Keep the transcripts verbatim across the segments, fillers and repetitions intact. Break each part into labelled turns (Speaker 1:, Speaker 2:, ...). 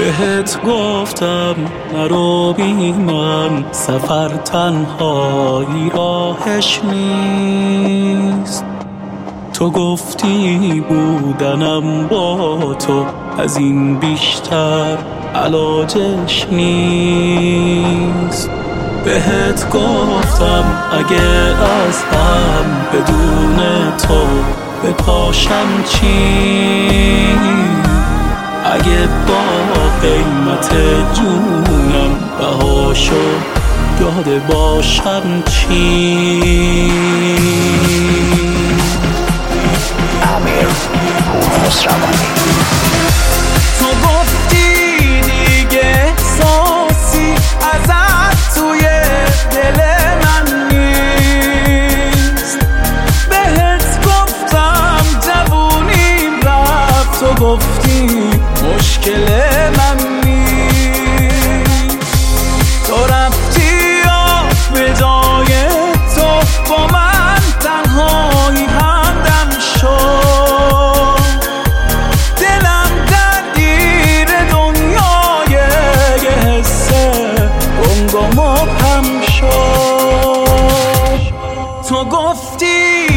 Speaker 1: بهت گفتم نرو بی من، سفر تنهایی راهش نیست. تو گفتی بودنم با تو از این بیشتر علاجش نیست. بهت گفتم اگه از هم بدون تو بپاشم چی، اگه با قیمت جونم بهاشو داده باشم چی.
Speaker 2: امیر خسروانی.
Speaker 1: تو گفتی دیگه احساسی ازت توی دل من نیست. بهت گفتم جوونیم رفت، تو گفتی مشکل من نیست. تو رفتی و به جای تو با من تنهایی همدم شد. دلم درگیر دنیای یه حس گنگ و مبهم شد. تو گفتی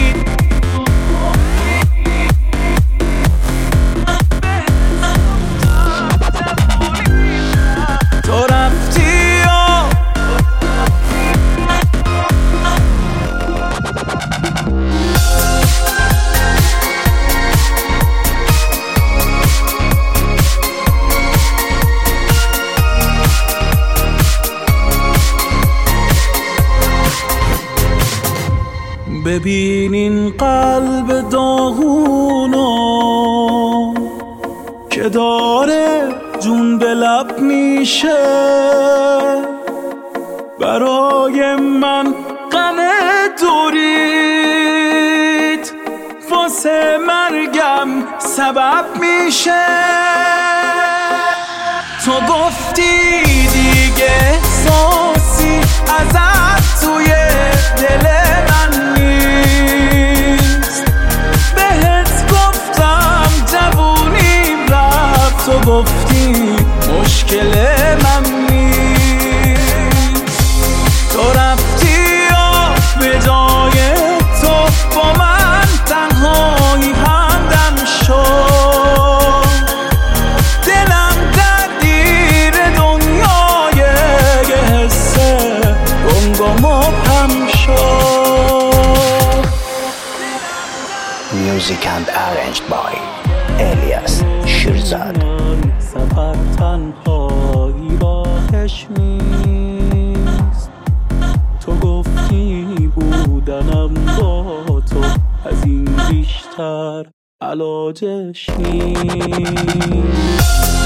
Speaker 1: ببین این قلب داغونو که داره جون به لب میشه. برای من غم دوریت واسه مرگم سبب میشه. تو گفتی دیگه احساسی ازت توی دل من نیست. بهت گفتم جوونیم رفت، تو گفتی مشکل من نیست. تو رفتی و به جای تو با من تنهایی همدم شد. دلم درگیر دنیای یه حس گنگ و مبهم شد.
Speaker 2: Music and arranged by Elias Shirzad.
Speaker 1: سفر تنهایی راهش نیست. تو گفتی بودنم با تو از این بیشتر علاجش نیست.